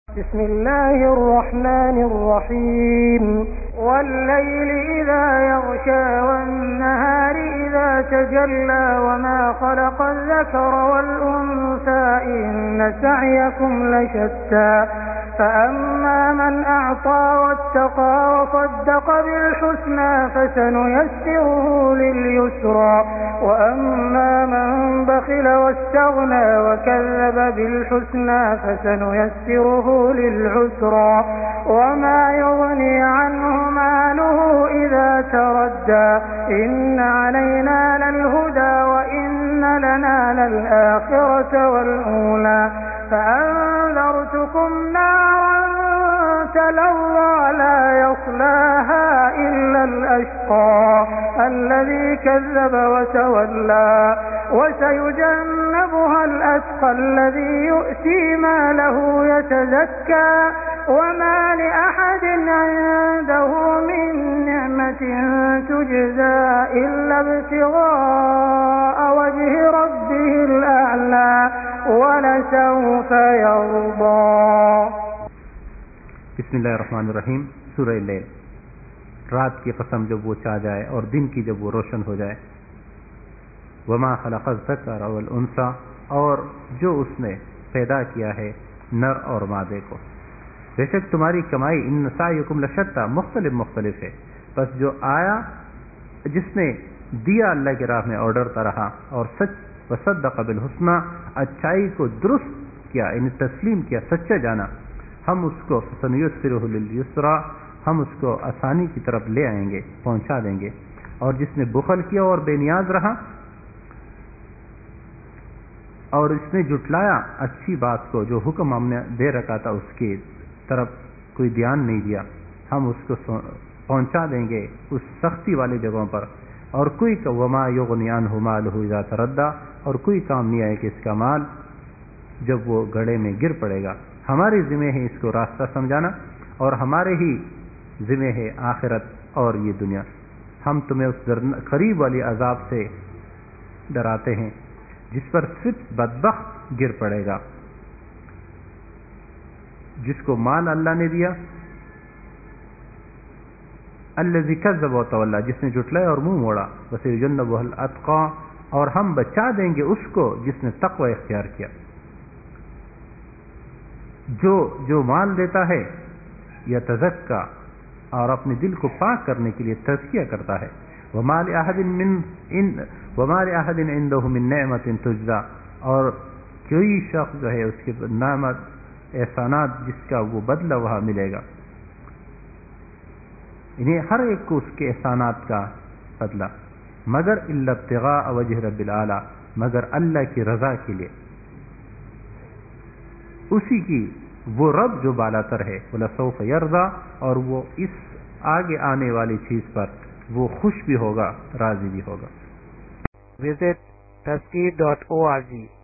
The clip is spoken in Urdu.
بسم الله الرحمن الرحيم والليل إذا يغشى والنهار إذا تجلى وما خلق الذكر والأنثى إن سعيكم لشتى فأما من أعطى واتقى وصدق بالحسنى فسنيسره لليسرى وأما من بخل واستغنى وكذب بالحسنى فسنيسره للعسرى وما يغني عنه ماله إذا تردى إن علينا للهدى وإن لنا للآخرة والأولى فأنذرتكم نارا تلظى لا يصلاها إلا الأشقى الذي كذب وتولى وسيجنبها الأتقى الذي يؤتي ماله يتزكى وما لأحد عنده من نعمة تجزى إلا ابتغاء وجه ربه الأعلى ولسوف يرضى. بسم اللہ الرحمن الرحیم. سورہ لیل. رات کی قسم جب وہ چاہ جائے اور دن کی جب وہ روشن ہو جائے. وما خلق الذکر والانثى، اور جو اس نے پیدا کیا ہے نر اور مادے کو. بے شک تمہاری کمائی ان سعیکم لشتى مختلف ہے. بس جو آیا جس نے دیا اللہ کی راہ میں آرڈر رہا اور سچ وصدق بالحسنى، اچائی کو درست کیا یعنی تسلیم کیا، سچا جانا، ہم اس کو فسنیسرہ لليسرى، ہم اس کو آسانی کی طرف لے آئیں گے، پہنچا دیں گے. اور جس نے بخل کیا اور بے نیاز رہا اور اس نے جھٹلایا اچھی بات کو جو حکم ہم نے دے رکھا تھا اس کی طرف کوئی دھیان نہیں دیا، ہم اس کو پہنچا دیں گے اس سختی والی جگہوں پر. اور کوئی وما یغنی عنہ مالہ اذا تردى، اور کوئی کام نہیں آئے کہ اس کا مال جب وہ گڑھے میں گر پڑے گا. ہمارے ذمہ ہے اس کو راستہ سمجھانا اور ہمارے ہی ذمہ ہے آخرت اور یہ دنیا. ہم تمہیں اس قریب والی عذاب سے ڈراتے ہیں جس پر صرف بدبخت گر پڑے گا، جس کو مال اللہ نے دیا. الذی کذب وتولی، جس نے جھٹلایا اور منہ موڑا. وسیجنبها الاتقى، اور ہم بچا دیں گے اس کو جس نے تقوی اختیار کیا. جو مال دیتا ہے یتزکا، اور اپنے دل کو پاک کرنے کے لیے تزکیہ کرتا ہے. وما لأحد عنده من نعمت تجزى، اور کوئی شخص جو ہے اس کے نعمت احسانات جس کا وہ بدلہ وہاں ملے گا. انہیں ہر ایک کو اس کے احسانات کا بدلہ، مگر الا ابتغاء وجہ رب العالی، مگر اللہ کی رضا کے لیے، اسی کی وہ رب جو بالا تر ہے. وَلَسَوْفَ يَرْضَى، اور وہ اس آگے آنے والی چیز پر وہ خوش بھی ہوگا، راضی بھی ہوگا. Visit taskeer.org